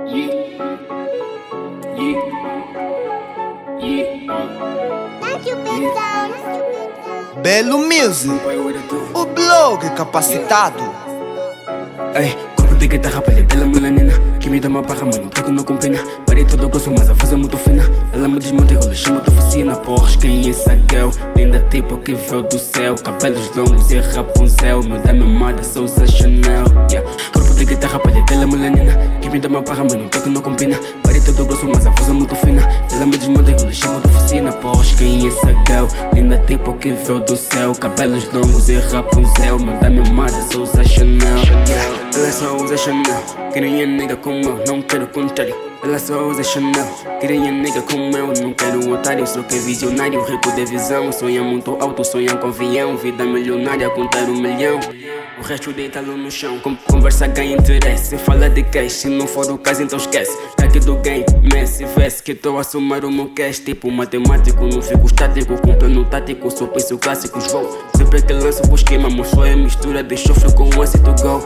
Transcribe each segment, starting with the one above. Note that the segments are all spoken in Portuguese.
Belo Music, o blog capacitado. Ei, corpo de guitarra, palha dela melanina, que me dá uma barra, mano, toco não combina. Parei todo gosto, mas a voz é muito fina. Ela me desmonta e rola, chama de oficina. Porras, quem é essa girl? Linda tipo que veio do céu. Cabelos longos e Rapunzel. Meu da mamada, sou usa Chanel, yeah. Corpo de guitarra, palha dela melanina, que me dá uma barra, mano, toco não combina. Parei todo gosto, mas a voz é muito fina. Ela me desmonta e rola, chama de oficina. Porras, quem é essa girl? Linda tipo que veio do céu. Cabelos longos e Rapunzel. Meu da mamada, sou usa Chanel, yeah. Ela só usa Chanel, queria nega como eu, não quero contrário. Ela só usa Chanel, queria nega como eu, não quero um otário. Só que é visionário, rico de visão. Sonha muito alto, sonha com avião. Vida milionária, contar 1 milhão. O resto deita-lo no chão. Conversa ganha interesse, fala de cash. Se não for o caso, então esquece. Aqui do game, Messi, veste que estou a somar o meu cash. Tipo matemático, não fico estático. Com plano tático, só penso clássicos. Vou sempre que lanço o esquema, mas só é mistura de chofre com ácido go.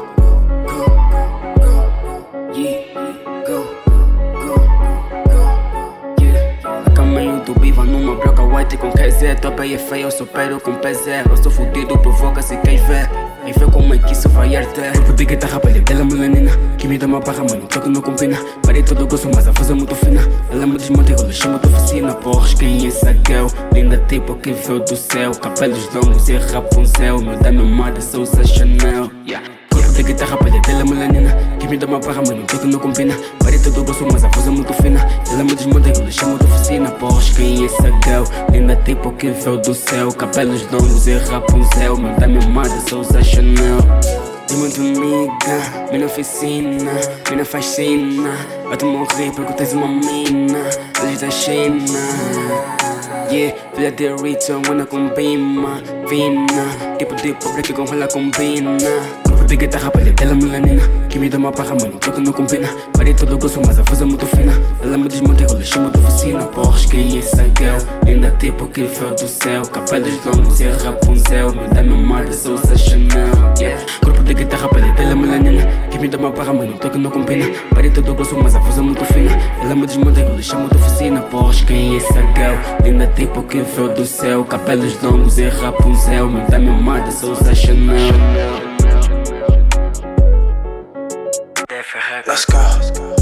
Numa broca white com KZ, tua pé é feia, eu supero com PZ. Eu sou fudido, provoca se quer ver. E vê como é que isso vai arder. Corpo de guitarra, palha dela melanina, que me dá uma barra, mano, toco não combina. Parei todo gosto, mas a voz é muito fina. Ela me desmonta e rola, chama de oficina. Porras, quem é essa girl? Linda tipo que veio do céu. Cabelos longos e Rapunzel. Meu da mamada, sou usa Chanel, yeah. Corpo de guitarra, palha dela melanina, que me dá uma barra, mano, toco não combina. Parei todo gosto, mas a voz é muito fina. Ela me desmonta e rola, chama de oficina. Porras, quem é essa girl? Linda tipo que veio do céu. Cabelos longos e Rapunzel. Meu da mamada, sou usa Chanel. Dima de miga, mina oficina, mina fascina. Vai te morrer porque tens uma mina. Eles da China, yeah. Filha de Rachel, anda com bima, fina. Tipo de pobre que com ela combina. Corpo de guitarra, palha dela melanina, que me dá uma barra, mano, toco não combina. Parei todo gosto, mas a voz é muito fina. Ela me desmonta e rola, chama de oficina. Porras, quem é essa girl? Linda tipo que veio do céu. Cabelos longos e Rapunzel. Meu da mamada, sou usa Chanel, yeah. Corpo de guitarra, palha dela melanina, que me dá uma barra, mano, toco não combina. Parei todo gosto, mas a voz é muito fina. Ela me desmonta e rola, chama de oficina. Porras, quem é essa girl? Linda tipo que veio do céu. Cabelos longos e Rapunzel. Meu da mamada, sou usa Chanel. Let's go.